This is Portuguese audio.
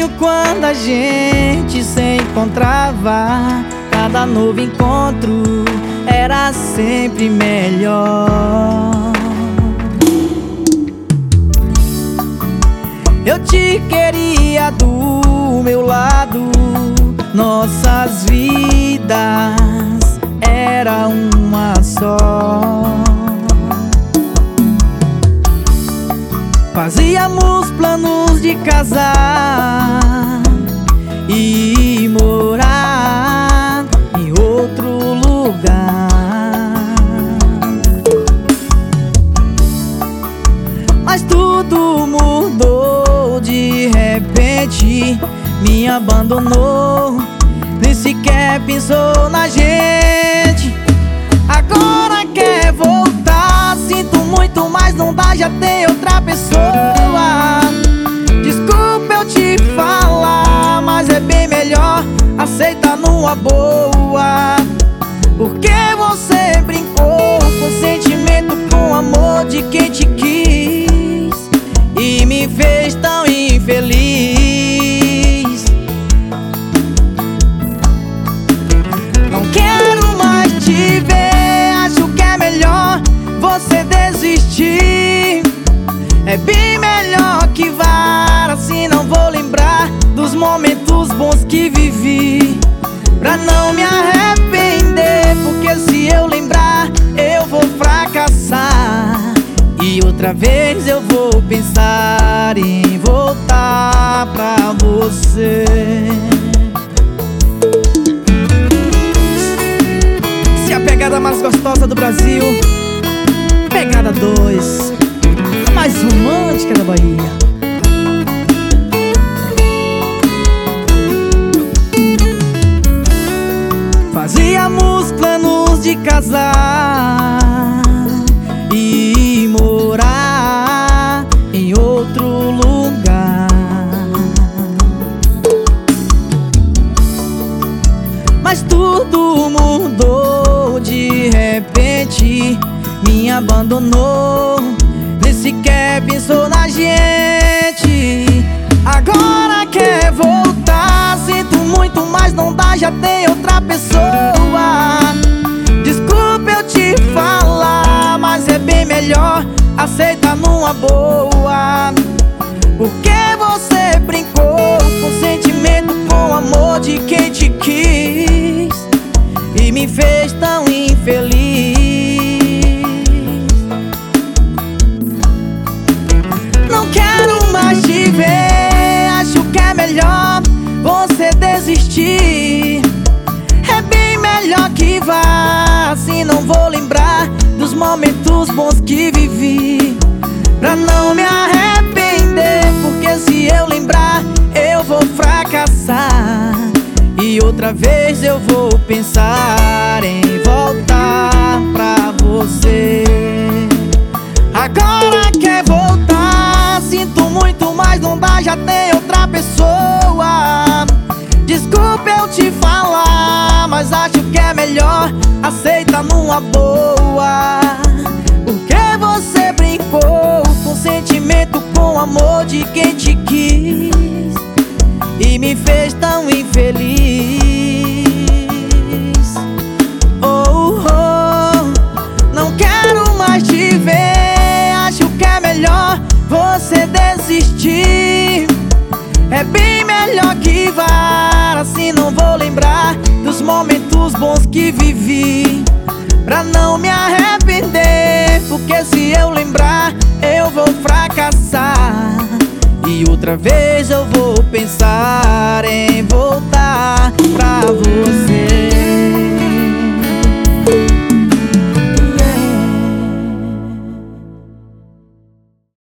estranho quando a gente se encontrava. Cada novo encontro era sempre melhor. Eu te queria do meu lado, nossas vidas era uma só. Fazíamos planos de casar e morar em outro lugar, mas tudo mudou de repente. Me abandonou, nem sequer pensou na gente. Agora quer voltar, sinto muito, mas não dá, já tem outra pessoa. Desculpa eu te falar, mas é bem melhor aceitar numa boa. Porque você brincou com sentimento, com amor de quem te quis e me fez tão infeliz. Não quero mais te ver, acho que é melhor você desistir. É bem melhor que vá, assim não vou lembrar dos momentos bons que vivi, pra não me arrepender. Porque se eu lembrar, eu vou fracassar, e outra vez eu vou pensar em voltar pra você. Se a pegada mais gostosa do Brasil, pegada 2, a mais romântica da Bahia. Fazíamos planos de casar e morar em outro lugar, mas tudo mudou de repente. Me abandonou, nem sequer pensou na gente. Agora quer voltar, sinto muito, mas não dá, já tem outra pessoa. Desculpa eu te falar, mas é bem melhor aceitar numa boa. Porque você brincou com sentimento, com amor de quem te quis e me fez tão infeliz. Não quero mais te ver, acho que é melhor você desistir. É bem melhor que vá, assim não vou lembrar dos momentos bons que vivi, pra não me arrepender. Porque se eu lembrar, eu vou fracassar, e outra vez eu vou pensar em voltar pra você. Agora quer voltar, sinto muito, mas não dá, já tem outra pessoa. Desculpa eu te falar, mas acho que é melhor aceita numa boa. Porque você brincou com sentimento, com amor de quem te quis e me fez tão infeliz. Oh, oh, não quero mais te ver, acho que é melhor você desistir. É bem melhor que vá, assim não vou lembrar dos momentos bons que vivi, pra não me arrepender. Porque se eu lembrar, eu vou fracassar, e outra vez eu vou pensar em voltar